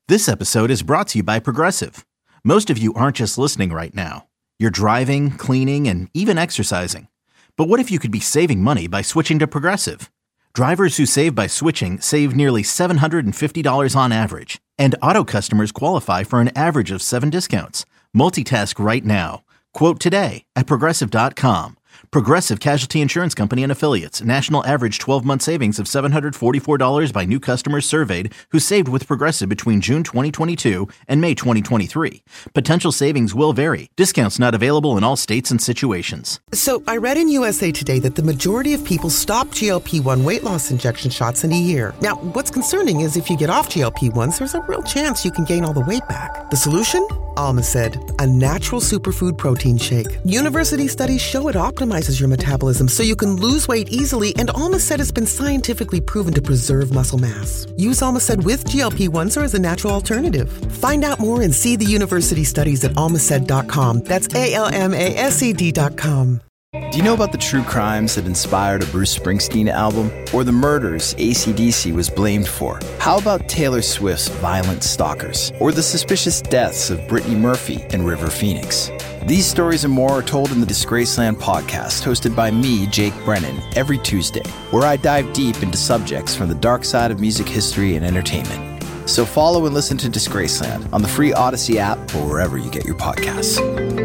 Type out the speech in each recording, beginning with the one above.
This episode is brought to you by Progressive. Most of you aren't just listening right now. You're driving, cleaning, and even exercising. But what if you could be saving money by switching to Progressive? Drivers who save by switching save nearly $750 on average. And auto customers qualify for an average of 7 discounts. Multitask right now. Quote today at Progressive.com. Progressive Casualty Insurance Company and Affiliates. National average 12-month savings of $744 by new customers surveyed who saved with Progressive between June 2022 and May 2023. Potential savings will vary. Discounts not available in all states and situations. So I read in USA Today that the majority of people stop GLP-1 weight loss injection shots in a year. Now, what's concerning is if you get off GLP-1s, there's a real chance you can gain all the weight back. The solution? Alma said, a natural superfood protein shake. University studies show it optimizes your metabolism so you can lose weight easily, and Alma said it's been scientifically proven to preserve muscle mass. Use Alma said with GLP-1s or as a natural alternative. Find out more and see the university studies at almaced.com. That's ALMASED.com. Do you know about the true crimes that inspired a Bruce Springsteen album? Or the murders AC/DC was blamed for? How about Taylor Swift's Violent Stalkers? Or the suspicious deaths of Brittany Murphy and River Phoenix? These stories and more are told in the Disgraceland podcast, hosted by me, Jake Brennan, every Tuesday, where I dive deep into subjects from the dark side of music history and entertainment. So follow and listen to Disgraceland on the free Odyssey app or wherever you get your podcasts.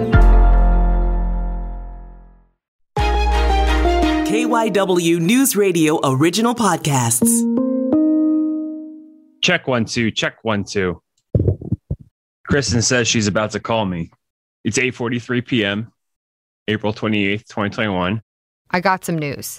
KYW News Radio original podcasts. Check 1 2, check 1 2. Kristen says she's about to call me. It's 8:43 p.m., April 28th, 2021. I got some news.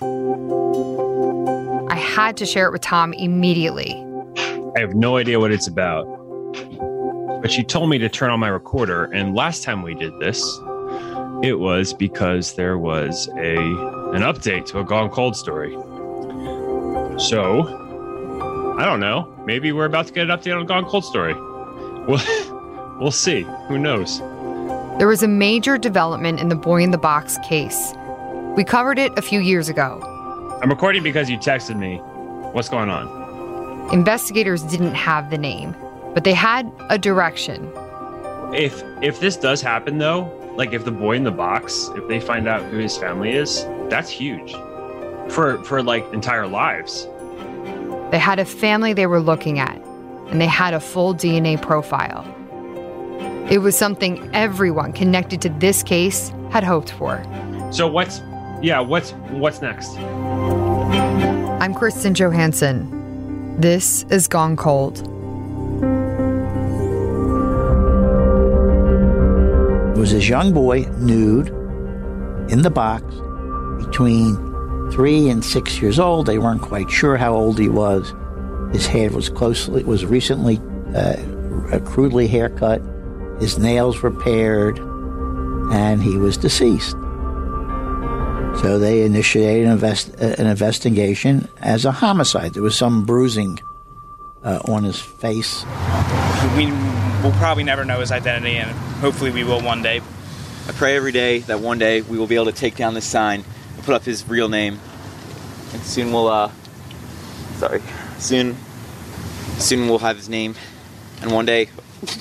I had to share it with Tom immediately. I have no idea what it's about, but she told me to turn on my recorder, and last time we did this, it was because there was an update to a Gone Cold story. So, I don't know. Maybe we're about to get an update on a Gone Cold story. We'll see. Who knows? There was a major development in the Boy in the Box case. We covered it a few years ago. I'm recording because you texted me. What's going on? Investigators didn't have the name, but they had a direction. If this does happen, though, like if the Boy in the Box, if they find out who his family is, that's huge for like entire lives. They had a family they were looking at, and they had a full DNA profile. It was something everyone connected to this case had hoped for. So what's next? I'm Kristen Johansson. This is Gone Cold. It was this young boy, nude, in the box, between 3 and 6 years old. They weren't quite sure how old he was. His hair was recently crudely haircut. His nails were pared, and he was deceased. So they initiated an investigation as a homicide. There was some bruising on his face. We will probably never know his identity, and hopefully we will one day. I pray every day that one day we will be able to take down this sign and put up his real name. And soon we'll, soon we'll have his name. And one day,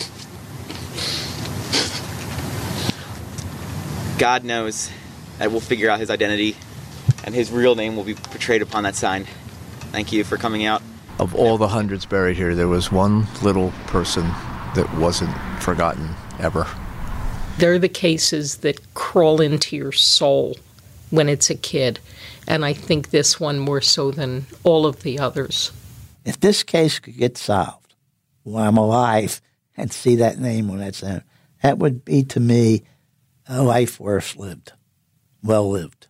God knows that we'll figure out his identity and his real name will be portrayed upon that sign. Thank you for coming out. Of all the hundreds buried here, there was one little person that wasn't forgotten ever. They're the cases that crawl into your soul when it's a kid, and I think this one more so than all of the others. If this case could get solved while I'm alive and see that name when it's in, that would be to me a life worth lived, well lived.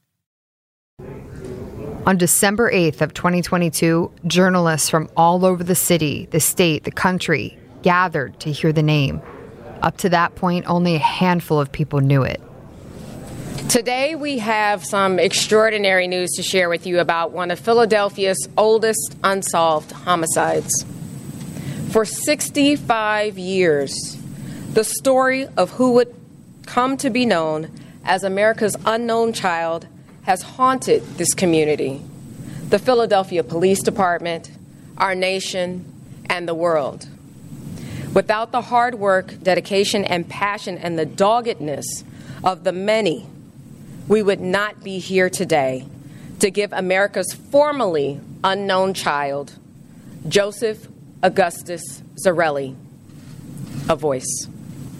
On December 8th of 2022, journalists from all over the city, the state, the country gathered to hear the name. Up to that point, only a handful of people knew it. Today, we have some extraordinary news to share with you about one of Philadelphia's oldest unsolved homicides. For 65 years, the story of who would come to be known as America's unknown child has haunted this community, the Philadelphia Police Department, our nation, and the world. Without the hard work, dedication, and passion and the doggedness of the many, we would not be here today to give America's formerly unknown child, Joseph Augustus Zarelli, a voice.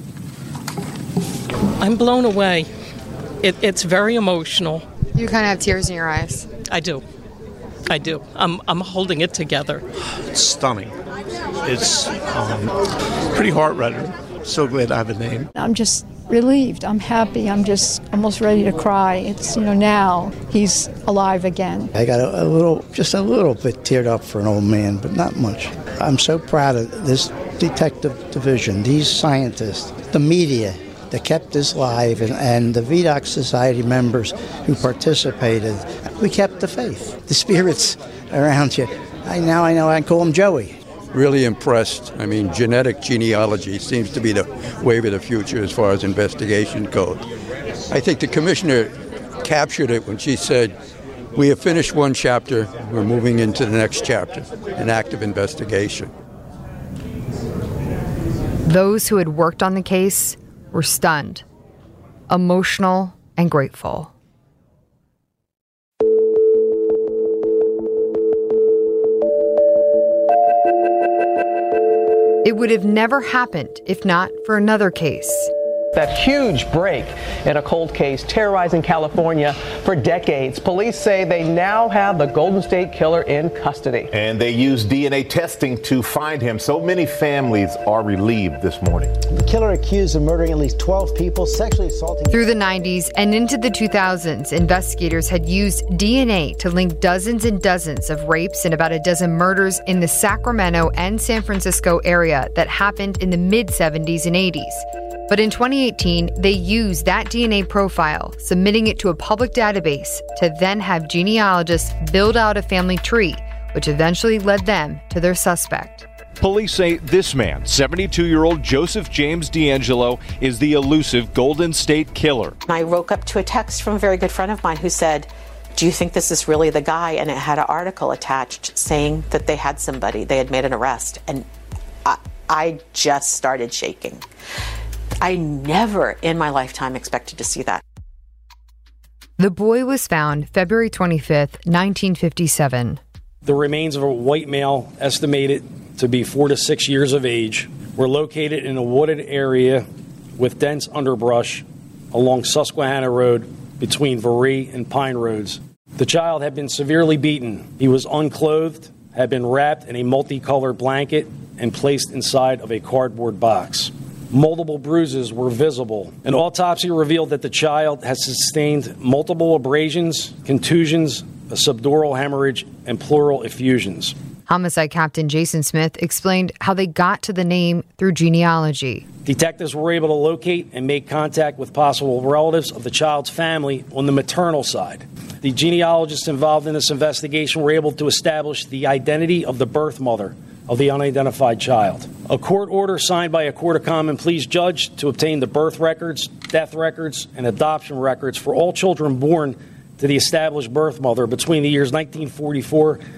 I'm blown away. It's very emotional. You kind of have tears in your eyes. I do. I'm holding it together. It's stunning. It's pretty heart-rending. So glad I have a name. I'm just relieved. I'm happy. I'm just almost ready to cry. It's, now he's alive again. I got just a little bit teared up for an old man, but not much. I'm so proud of this detective division, these scientists, the media that kept this live, and the VDOC Society members who participated. We kept the faith, the spirits around you. I know I call him Joey. Really impressed. I mean, genetic genealogy seems to be the wave of the future as far as investigation goes. I think the commissioner captured it when she said, we have finished one chapter, we're moving into the next chapter, an active investigation. Those who had worked on the case were stunned, emotional, and grateful. It would have never happened if not for another case. That huge break in a cold case terrorizing California for decades. Police say they now have the Golden State Killer in custody. And they used DNA testing to find him. So many families are relieved this morning. The killer accused of murdering at least 12 people, sexually assaulting. Through the 90s and into the 2000s, investigators had used DNA to link dozens and dozens of rapes and about a dozen murders in the Sacramento and San Francisco area that happened in the mid-70s and 80s. But in 2018, they used that DNA profile, submitting it to a public database to then have genealogists build out a family tree, which eventually led them to their suspect. Police say this man, 72-year-old Joseph James DeAngelo, is the elusive Golden State Killer. I woke up to a text from a very good friend of mine who said, do you think this is really the guy? And it had an article attached saying that they had somebody, they had made an arrest. And I just started shaking. I never in my lifetime expected to see that. The boy was found February 25th, 1957. The remains of a white male, estimated to be 4 to 6 years of age, were located in a wooded area with dense underbrush along Susquehanna Road between Varee and Pine Roads. The child had been severely beaten. He was unclothed, had been wrapped in a multicolored blanket, and placed inside of a cardboard box. Multiple bruises were visible. An autopsy revealed that the child had sustained multiple abrasions, contusions, a subdural hemorrhage, and pleural effusions. Homicide Captain Jason Smith explained how they got to the name through genealogy. Detectives were able to locate and make contact with possible relatives of the child's family on the maternal side. The genealogists involved in this investigation were able to establish the identity of the birth mother of the unidentified child. A court order signed by a court of common pleas judge to obtain the birth records, death records, and adoption records for all children born to the established birth mother between the years 1944 to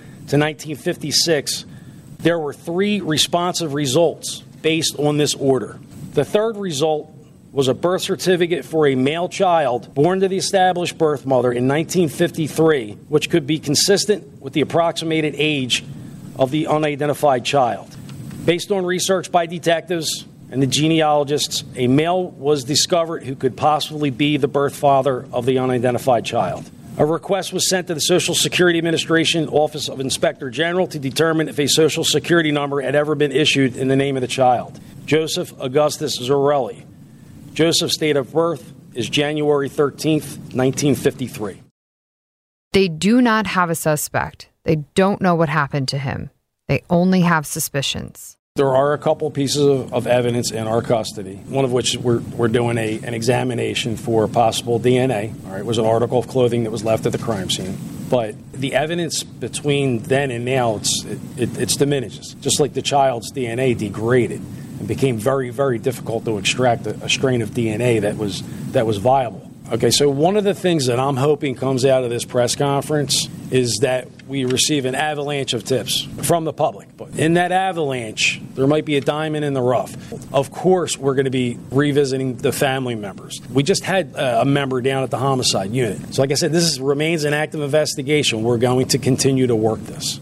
1956. There were 3 responsive results based on this order. The third result was a birth certificate for a male child born to the established birth mother in 1953, which could be consistent with the approximated age of the unidentified child. Based on research by detectives and the genealogists, a male was discovered who could possibly be the birth father of the unidentified child. A request was sent to the Social Security Administration Office of Inspector General to determine if a Social Security number had ever been issued in the name of the child. Joseph Augustus Zarelli. Joseph's date of birth is January 13th, 1953. They do not have a suspect. They don't know what happened to him. They only have suspicions. There are a couple pieces of evidence in our custody, one of which we're doing an examination for possible DNA. All right, it was an article of clothing that was left at the crime scene. But the evidence between then and now, it's diminishes. Just like the child's DNA degraded and became very, very difficult to extract a strain of DNA that was viable. Okay, so one of the things that I'm hoping comes out of this press conference is that we receive an avalanche of tips from the public. But in that avalanche, there might be a diamond in the rough. Of course, we're going to be revisiting the family members. We just had a member down at the homicide unit. So like I said, this remains an active investigation. We're going to continue to work this.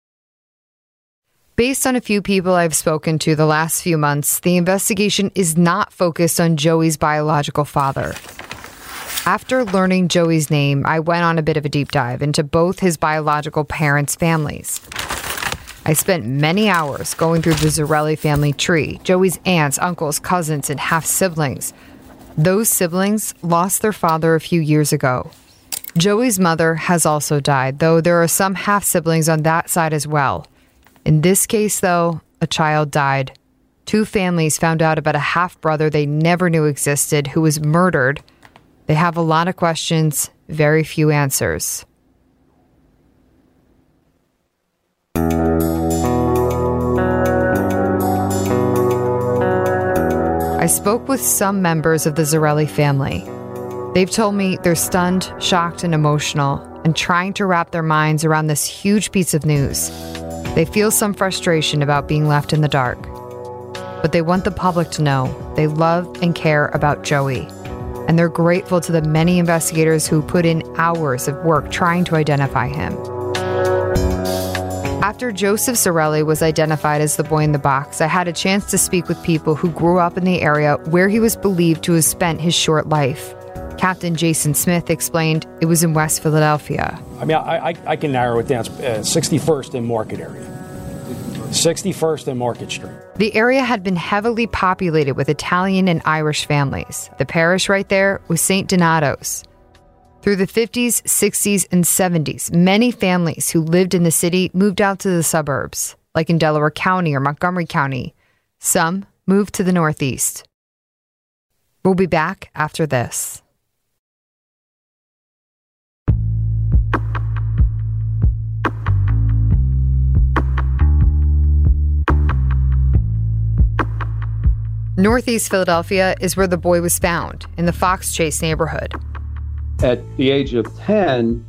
Based on a few people I've spoken to the last few months, the investigation is not focused on Joey's biological father. After learning Joey's name, I went on a bit of a deep dive into both his biological parents' families. I spent many hours going through the Zarelli family tree, Joey's aunts, uncles, cousins, and half-siblings. Those siblings lost their father a few years ago. Joey's mother has also died, though there are some half-siblings on that side as well. In this case, though, a child died. 2 families found out about a half-brother they never knew existed who was murdered. They have a lot of questions, very few answers. I spoke with some members of the Zarelli family. They've told me they're stunned, shocked, and emotional, and trying to wrap their minds around this huge piece of news. They feel some frustration about being left in the dark. But they want the public to know they love and care about Joey. And they're grateful to the many investigators who put in hours of work trying to identify him. After Joseph Zarelli was identified as the boy in the box, I had a chance to speak with people who grew up in the area where he was believed to have spent his short life. Captain Jason Smith explained it was in West Philadelphia. I mean, I can narrow it down. 61st and Market area. 61st and Market Street. The area had been heavily populated with Italian and Irish families. The parish right there was St. Donato's. Through the 50s, 60s, and 70s, many families who lived in the city moved out to the suburbs, like in Delaware County or Montgomery County. Some moved to the Northeast. We'll be back after this. Northeast Philadelphia is where the boy was found, in the Fox Chase neighborhood. At the age of 10,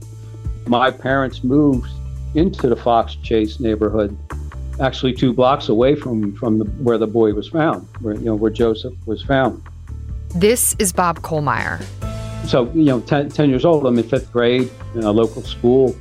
my parents moved into the Fox Chase neighborhood, actually 2 blocks away from where the boy was found, where Joseph was found. This is Bob Kohlmeyer. So, 10 years old, I'm in 5th grade in a local school,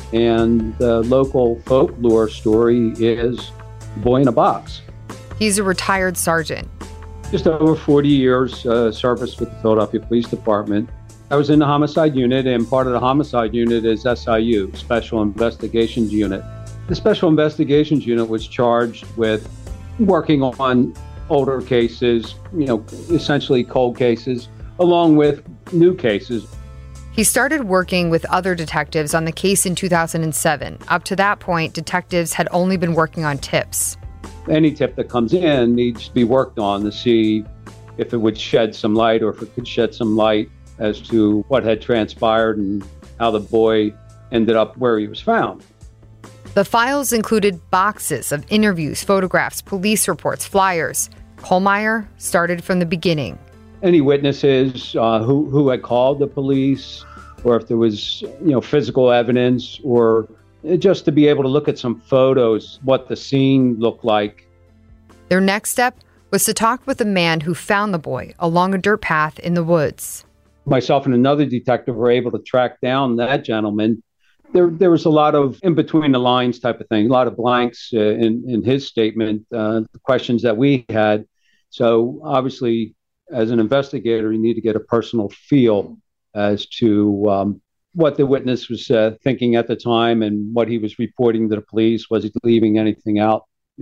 and the local folklore story is Boy in a Box. He's a retired sergeant. Just over 40 years service with the Philadelphia Police Department. I was in the homicide unit, and part of the homicide unit is SIU, Special Investigations Unit. The Special Investigations Unit was charged with working on older cases, essentially cold cases, along with new cases. He started working with other detectives on the case in 2007. Up to that point, detectives had only been working on tips. Any tip that comes in needs to be worked on to see if it would shed some light, or if it could shed some light as to what had transpired and how the boy ended up where he was found. The files included boxes of interviews, photographs, police reports, flyers. Kohlmeyer started from the beginning. Any witnesses who had called the police, or if there was physical evidence, or just to be able to look at some photos, what the scene looked like. Their next step was to talk with the man who found the boy along a dirt path in the woods. Myself and another detective were able to track down that gentleman. There was a lot of in between the lines type of thing, a lot of blanks in his statement, the questions that we had. So obviously, as an investigator, you need to get a personal feel as to what the witness was thinking at the time and what he was reporting to the police. Was he leaving anything out?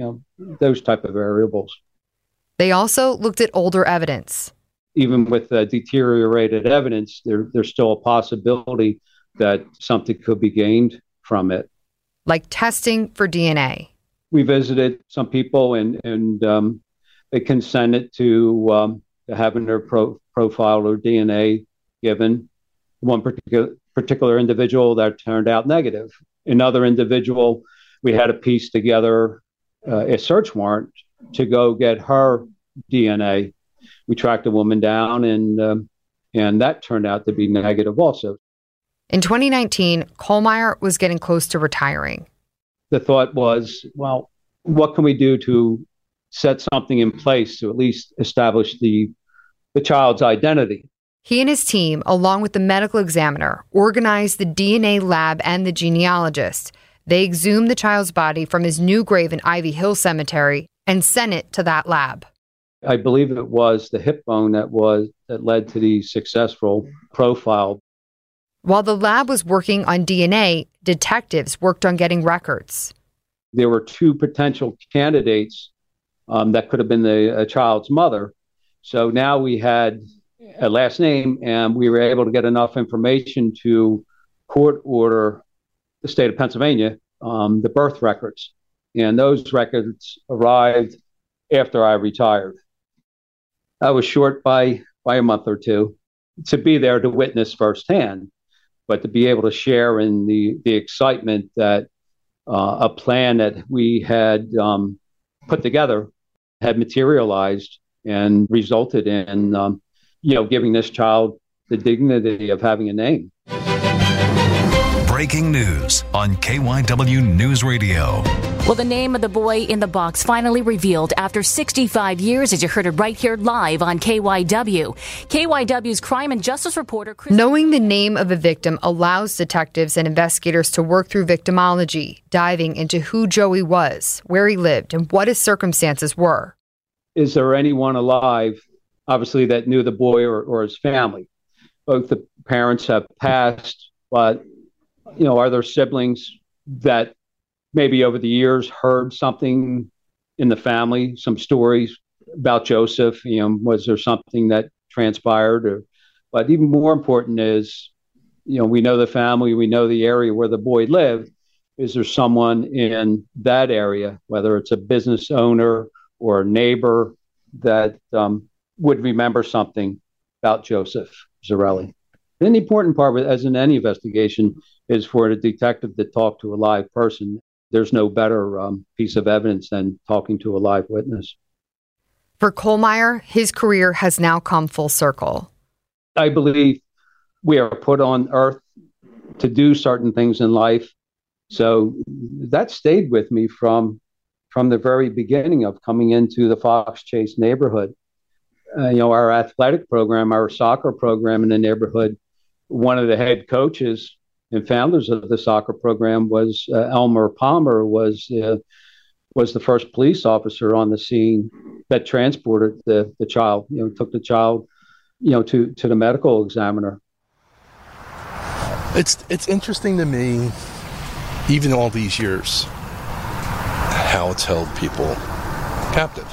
Those type of variables. They also looked at older evidence. Even with deteriorated evidence, there's still a possibility that something could be gained from it. Like testing for DNA. We visited some people and they consented to having their profile or DNA given. One particular individual that turned out negative. Another individual, we had to piece together a search warrant to go get her DNA. We tracked the woman down, and And that turned out to be negative also. In 2019, Kohlmeyer was getting close to retiring. The thought was, well, what can we do to set something in place to at least establish the child's identity? He and his team, along with the medical examiner, organized the DNA lab and the genealogist. They exhumed the child's body from his new grave in Ivy Hill Cemetery and sent it to that lab. I believe it was the hip bone that led to the successful profile. While the lab was working on DNA, detectives worked on getting records. There were two potential candidates that could have been a child's mother. So now we had a last name, and we were able to get enough information to court order the state of Pennsylvania the birth records. And those records arrived after I retired. I was short by a month or two to be there to witness firsthand, but to be able to share in the excitement that a plan that we had put together had materialized and resulted in, giving this child the dignity of having a name. Breaking news on KYW News Radio. Well, the name of the boy in the box finally revealed after 65 years, as you heard it right here live on KYW. KYW's crime and justice reporter... Knowing the name of a victim allows detectives and investigators to work through victimology, diving into who Joey was, where he lived, and what his circumstances were. Is there anyone alive, obviously, that knew the boy or his family? Both the parents have passed, but, are there siblings that maybe over the years heard something in the family, some stories about Joseph? Was there something that transpired? But even more important is, we know the family, we know the area where the boy lived. Is there someone in that area, whether it's a business owner or a neighbor, that would remember something about Joseph Zarelli? And the important part, as in any investigation, is for the detective to talk to a live person. There's no better piece of evidence than talking to a live witness. For Kohlmeyer, his career has now come full circle. I believe we are put on earth to do certain things in life. So that stayed with me from the very beginning of coming into the Fox Chase neighborhood. Our athletic program, our soccer program in the neighborhood, one of the head coaches and founders of the soccer program was Elmer Palmer, was the first police officer on the scene that transported the child, took the child, to the medical examiner. It's interesting to me, even all these years, how it's held people captive.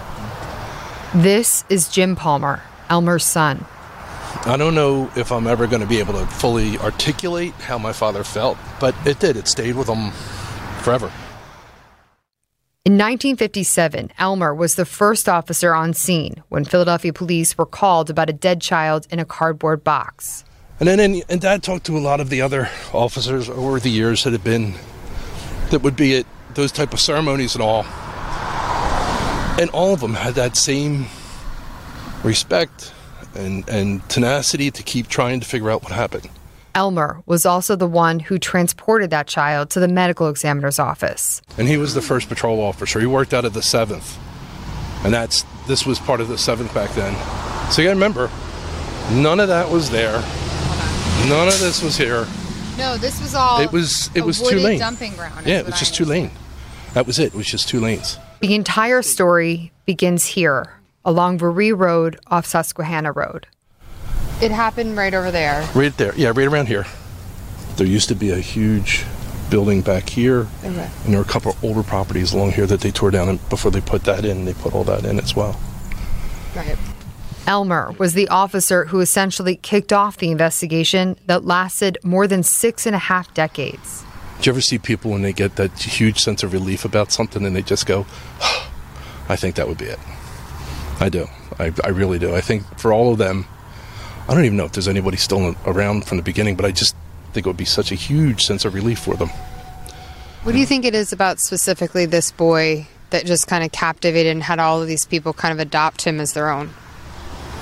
This is Jim Palmer, Elmer's son. I don't know if I'm ever going to be able to fully articulate how my father felt, but it did. It stayed with him forever. In 1957, Elmer was the first officer on scene when Philadelphia police were called about a dead child in a cardboard box. And then and Dad talked to a lot of the other officers over the years that would be at those type of ceremonies and all. And all of them had that same respect and tenacity to keep trying to figure out what happened. Elmer was also the one who transported that child to the medical examiner's office. And he was the first patrol officer. He worked out of the 7th. And this was part of the 7th back then. So you gotta remember, none of that was there. None of this was here. No, this was all it was 2 lane dumping ground. Yeah, it was just 2 lane. That was it. It was just 2 lanes. The entire story begins here, along Veree Road off Susquehanna Road. It happened right over there. Right there. Yeah, right around here. There used to be a huge building back here. Okay. And there were a couple of older properties along here that they tore down, and before they put that in, they put all that in as well. Right. Elmer was the officer who essentially kicked off the investigation that lasted more than 6.5 decades. Do you ever see people when they get that huge sense of relief about something and they just go, oh, I think that would be it. I do. I really do. I think for all of them, I don't even know if there's anybody still around from the beginning, but I just think it would be such a huge sense of relief for them. What do you think it is about specifically this boy that just kind of captivated and had all of these people kind of adopt him as their own?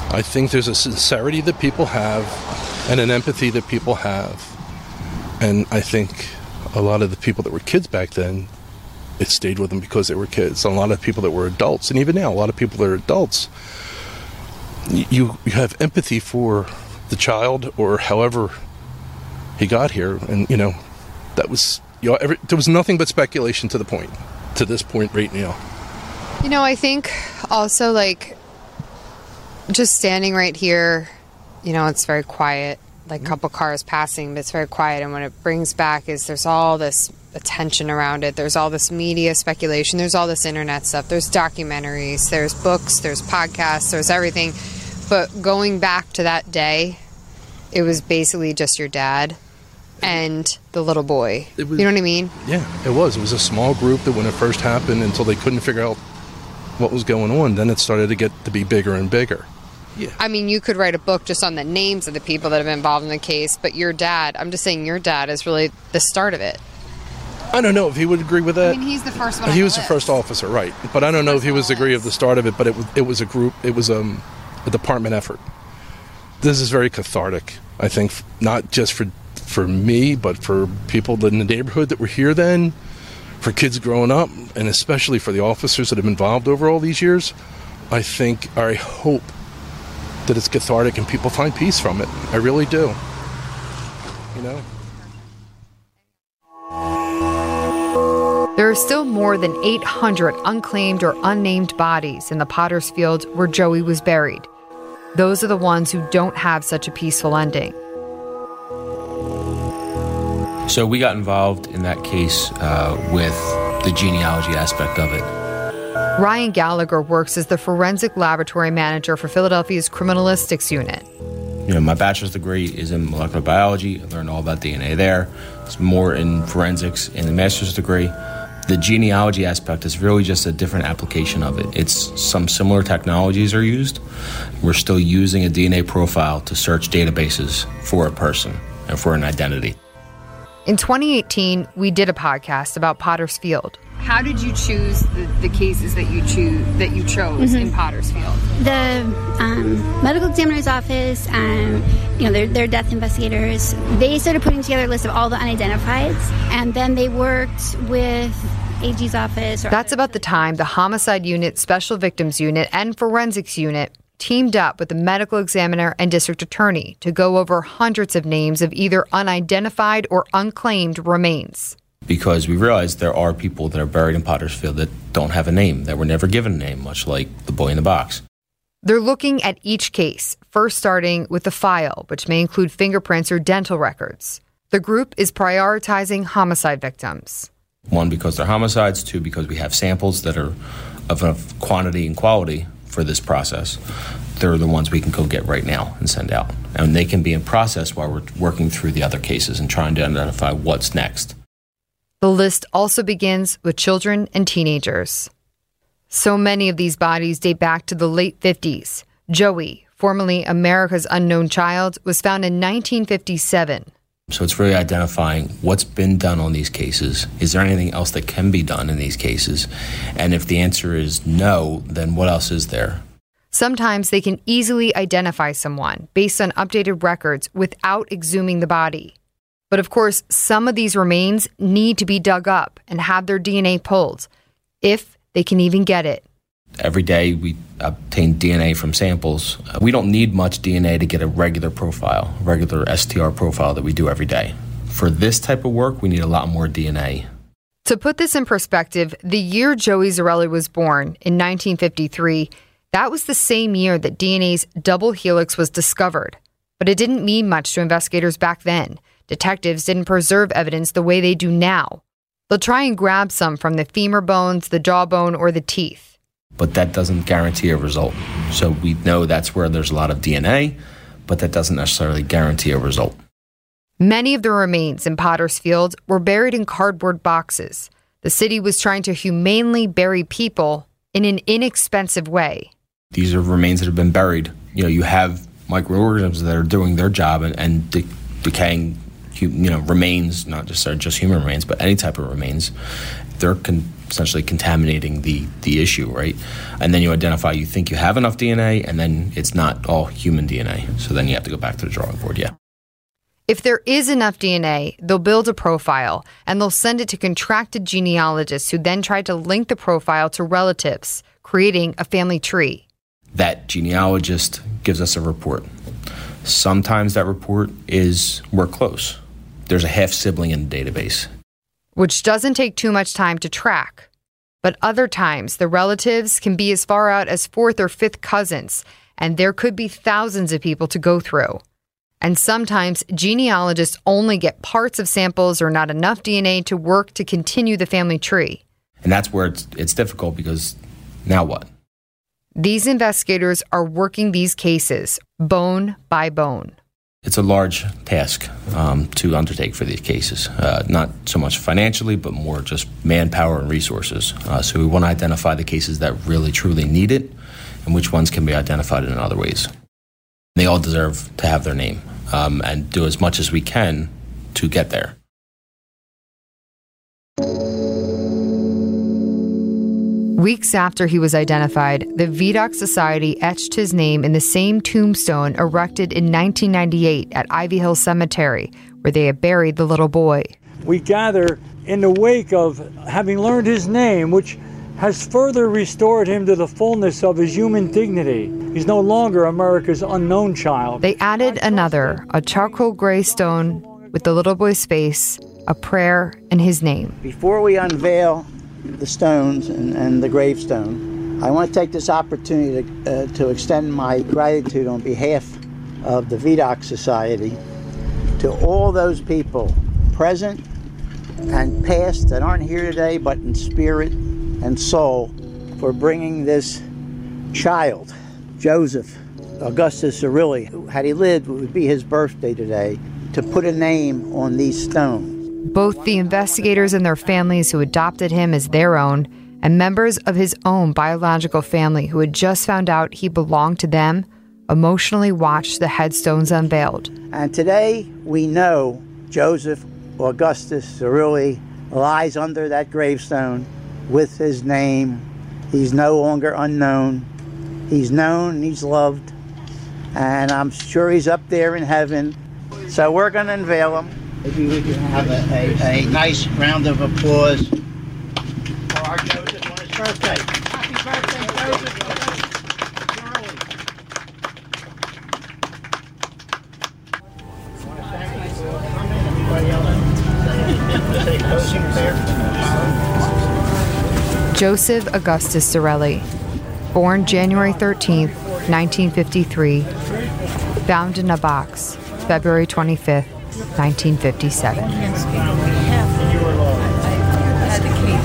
I think there's a sincerity that people have and an empathy that people have. And I think a lot of the people that were kids back then, it stayed with them because they were kids. A lot of people that were adults, and even now, a lot of people that are adults, you have empathy for the child or however he got here. And, that was, there was nothing but speculation to this point right now. I think also, just standing right here, it's very quiet, a couple cars passing, but it's very quiet. And what it brings back is there's all this attention around it. There's all this media speculation. There's all this internet stuff. There's documentaries. There's books. There's podcasts. There's everything. But going back to that day, it was basically just your dad and the little boy. You know what I mean? Yeah, it was. It was a small group that when it first happened, until they couldn't figure out what was going on, then it started to get to be bigger and bigger. Yeah. I mean, you could write a book just on the names of the people that have been involved in the case, but your dad, I'm just saying your dad is really the start of it. I don't know if he would agree with that. I mean, he's the first one. He was the first officer, right? But I don't know if he was agree of the start of it. But it was a group. It was a department effort. This is very cathartic. I think not just for me, but for people in the neighborhood that were here then, for kids growing up, and especially for the officers that have been involved over all these years. I hope that it's cathartic and people find peace from it. I really do. There are still more than 800 unclaimed or unnamed bodies in the Potter's Field where Joey was buried. Those are the ones who don't have such a peaceful ending. So we got involved in that case with the genealogy aspect of it. Ryan Gallagher works as the forensic laboratory manager for Philadelphia's criminalistics unit. My bachelor's degree is in molecular biology. I learned all about DNA there. It's more in forensics in the master's degree. The genealogy aspect is really just a different application of it. It's some similar technologies are used. We're still using a DNA profile to search databases for a person and for an identity. In 2018, we did a podcast about Potter's Field. How did you choose the cases that you chose in Potter's Field? The medical examiner's office, their death investigators, they started putting together a list of all the unidentifieds, and then they worked with AG's office. That's about the time the Homicide Unit, Special Victims Unit, and Forensics Unit teamed up with the medical examiner and district attorney to go over hundreds of names of either unidentified or unclaimed remains. Because we realized there are people that are buried in Potter's Field that don't have a name, that were never given a name, much like the boy in the box. They're looking at each case, first starting with the file, which may include fingerprints or dental records. The group is prioritizing homicide victims. 1, because they're homicides. 2, because we have samples that are of enough quantity and quality for this process. They're the ones we can go get right now and send out. And they can be in process while we're working through the other cases and trying to identify what's next. The list also begins with children and teenagers. So many of these bodies date back to the late 50s. Joey, formerly America's Unknown Child, was found in 1957. So it's really identifying what's been done on these cases. Is there anything else that can be done in these cases? And if the answer is no, then what else is there? Sometimes they can easily identify someone based on updated records without exhuming the body. But of course, some of these remains need to be dug up and have their DNA pulled, if they can even get it. Every day we obtain DNA from samples. We don't need much DNA to get a regular profile, a regular STR profile that we do every day. For this type of work, we need a lot more DNA. To put this in perspective, the year Joey Zarelli was born, in 1953, that was the same year that DNA's double helix was discovered. But it didn't mean much to investigators back then. Detectives didn't preserve evidence the way they do now. They'll try and grab some from the femur bones, the jawbone, or the teeth. But that doesn't guarantee a result. So we know that's where there's a lot of DNA, but that doesn't necessarily guarantee a result. Many of the remains in Potter's Field were buried in cardboard boxes. The city was trying to humanely bury people in an inexpensive way. These are remains that have been buried. You have microorganisms that are doing their job and decaying, remains, not just human remains, but any type of remains. They're essentially contaminating the issue, right? And then you identify you think you have enough DNA, and then it's not all human DNA. So then you have to go back to the drawing board, yeah. If there is enough DNA, they'll build a profile, and they'll send it to contracted genealogists who then try to link the profile to relatives, creating a family tree. That genealogist gives us a report. Sometimes that report is, we're close. There's a half-sibling in the database. Which doesn't take too much time to track. But other times, the relatives can be as far out as fourth or fifth cousins, and there could be thousands of people to go through. And sometimes genealogists only get parts of samples or not enough DNA to work to continue the family tree. And that's where it's difficult, because now what? These investigators are working these cases bone by bone. It's a large task to undertake for these cases, not so much financially, but more just manpower and resources. So we want to identify the cases that really, truly need it, and which ones can be identified in other ways. They all deserve to have their name, and do as much as we can to get there. Weeks after he was identified, the Vidocq Society etched his name in the same tombstone erected in 1998 at Ivy Hill Cemetery, where they had buried the little boy. We gather in the wake of having learned his name, which has further restored him to the fullness of his human dignity. He's no longer America's unknown child. They added another, a charcoal gray stone with the little boy's face, a prayer, and his name. Before we unveil the stones and the gravestone, I want to take this opportunity to extend my gratitude on behalf of the Vidocq Society to all those people present and past that aren't here today, but in spirit and soul, for bringing this child, Joseph Augustus Zerilli, had he lived, it would be his birthday today, to put a name on these stones. Both the investigators and their families who adopted him as their own, and members of his own biological family who had just found out he belonged to them, emotionally watched the headstones unveiled. And today we know Joseph Augustus Zerilli lies under that gravestone with his name. He's no longer unknown. He's known, he's loved, and I'm sure he's up there in heaven. So we're going to unveil him. Maybe we can have a nice round of applause for our Joseph on his birthday. Happy birthday, Joseph! Joseph Augustus Zerilli, born January 13th, 1953, found in a box, February 25th, 1957.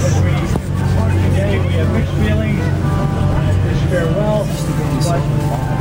Today we have mixed feelings, this farewell, but